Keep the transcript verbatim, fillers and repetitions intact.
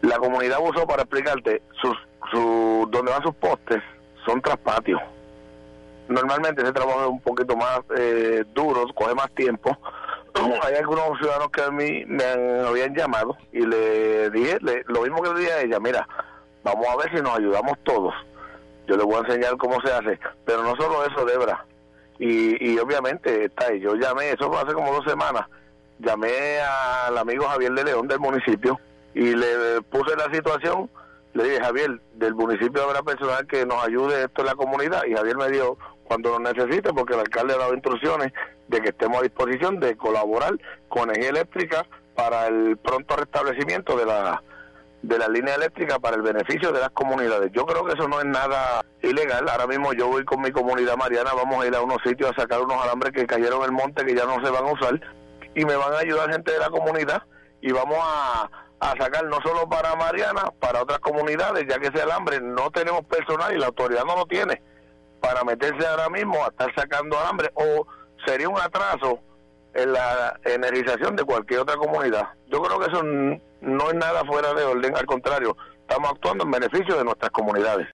La comunidad usó, para explicarte, sus, su, donde van sus postes son traspatios. Normalmente ese trabajo es un poquito más eh, duro, coge más tiempo. Hay algunos ciudadanos que a mí me han, habían llamado y le dije le, lo mismo que le dije a ella: mira, vamos a ver si nos ayudamos todos. Yo le voy a enseñar cómo se hace, pero no solo eso, Debra. Y, y obviamente está ahí. Yo llamé, eso fue hace como dos semanas, llamé al amigo Javier de León del municipio y le puse la situación. Le dije: Javier, del municipio habrá personal que nos ayude esto en la comunidad, y Javier me dijo: cuando lo necesite, porque el alcalde ha dado instrucciones de que estemos a disposición de colaborar con energía eléctrica para el pronto restablecimiento de la de la línea eléctrica para el beneficio de las comunidades. Yo creo que eso no es nada ilegal. Ahora mismo yo voy con mi comunidad mariana, vamos a ir a unos sitios a sacar unos alambres que cayeron en el monte, que ya no se van a usar, y me van a ayudar gente de la comunidad, y vamos a, a sacar no solo para Mariana, para otras comunidades, ya que ese alambre no tenemos personal y la autoridad no lo tiene para meterse ahora mismo a estar sacando alambre, o sería un atraso en la energización de cualquier otra comunidad. Yo creo que eso no es nada fuera de orden, al contrario, estamos actuando en beneficio de nuestras comunidades.